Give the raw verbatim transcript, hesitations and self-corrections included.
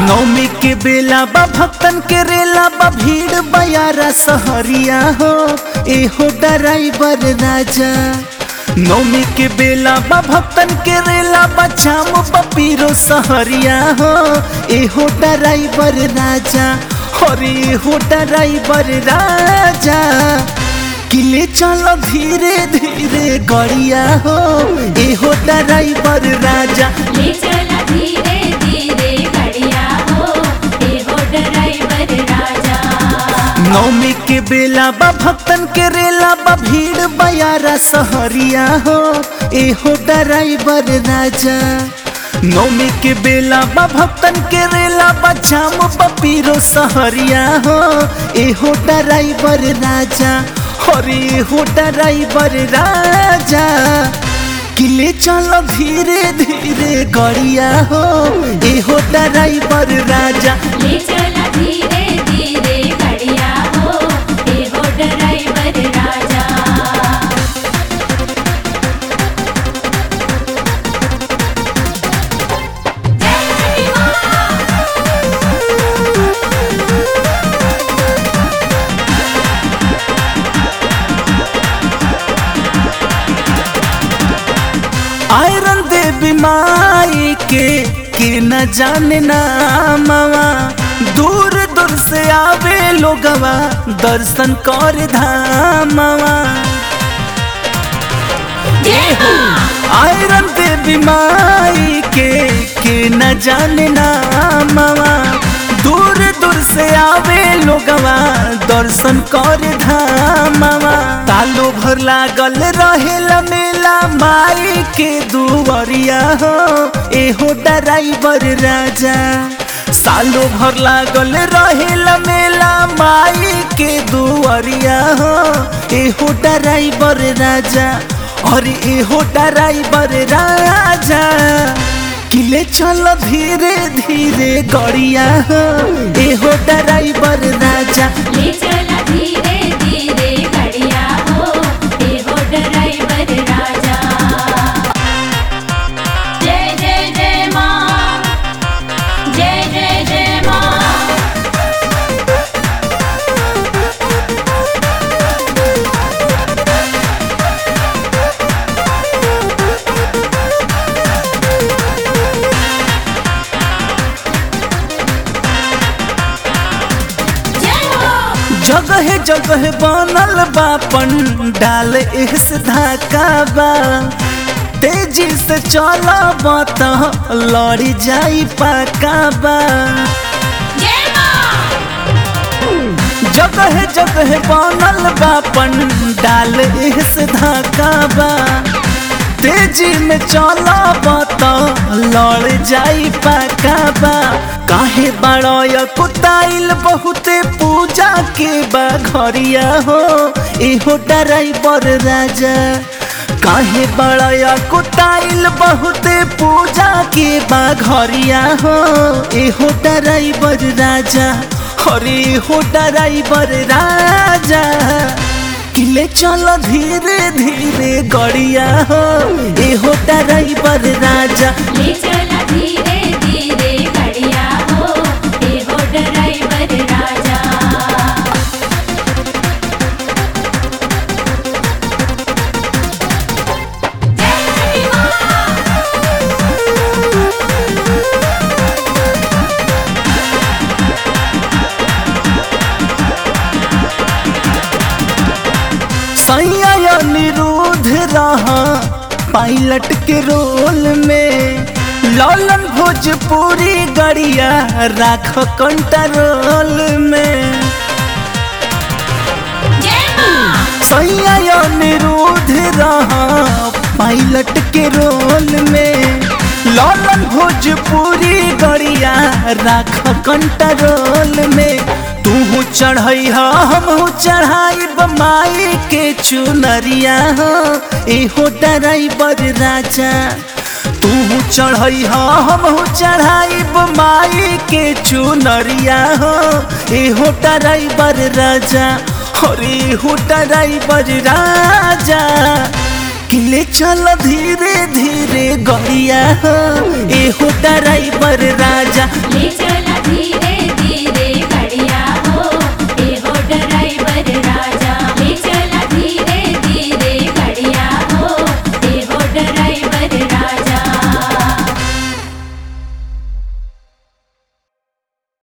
नौमी के बेला बा भक्तन के रेला बा भीड़ बयारा सहरिया हो एहो ड्राइवर राजा। नौमी के बेला बा भक्तन के रेला बा जाम पपीरो सहरिया हो एहो ड्राइवर राजा। अरे एहो ड्राइवर राजा किले चलो धीरे धीरे गड़िया हो एहो ड्राइवर राजा। ले चला धीरे धीरे गड़िया हो एहो ड्राइवर राजा। नौमी के बेला बा भक्तन के रेला बा भीड़ बयारा सहरिया हो एहो ड्राइवर राजा। नौमी के बेला बा भक्तन के रेला बा जाम पपीरो सहरिया हो एहो ड्राइवर राजा। अरे एहो ड्राइवर राजा किले चलो धीरे धीरे गड़िया हो एहो ड्राइवर राजा। ले चला धीरे धीरे गड़िया हो एहो ड्राइवर राजा। आयरन देवी माई के के न जाने नामवा दूर दूर से आवे लोगवा दर्शन कर धामवा। आयरन देवी माई के के न जाने नामवा दूर दूर से आवे लोगवा दर्शन कर धामवा। तालो भर लागल रहेला मेला माई के दुवरिया हो एहो ड्राइवर राजा। सालो भर लागल रहेला मेला माई के दुवरिया हो एहो ड्राइवर राजा। अरे एहो ड्राइवर राजा किले चलो धीरे धीरे गड़िया हो एहो ड्राइवर राजा। ले चला धीरे धीरे गड़िया हो एहो ड्राइवर राजा। जय जय जय माँ जय जय जय माँ। जगह जगह बनल बा पंडाल एहस धाका बा तेजी से चलब त लड़ी जाई पाका बा। जगह जगह बनल बा पंडाल एहस धाका बा तेजी में चलब त लड़ जाई पाका बा। काहे बड़य कुताइल बहुते पूजा के बाघरिया हो एहो ड्राइवर राजा। काहे बड़य कुताइल बहुते पूजा के बाघरिया हो एहो ड्राइवर राजा। अरे एहो ड्राइवर राजा किले चलो धीरे धीरे गड़िया हो एहो ड्राइवर राजा। ले चला धीरे धीरे गड़िया हो एहो ड्राइवर राजा। सैया निरुद्ध रहा पायलट के रोल में ललन भोजपुरी गड़िया राख कंट्रोल में। सैया निरुद्ध रहा पायलट के रोल में ललन भोजपुरी गड़िया राख कंट्रोल में। तू चढ़ई हम चढ़ाई माई के चुनरिया हो एहो ड्राइवर राजा। तू चढ़ई हम चढ़ाई माई के चुनरिया हो एहो ड्राइवर राजा। अरे एहो ड्राइवर राजा किले ले चल धीरे धीरे गड़िया हो एहो ड्राइवर राजा ले चला धीरे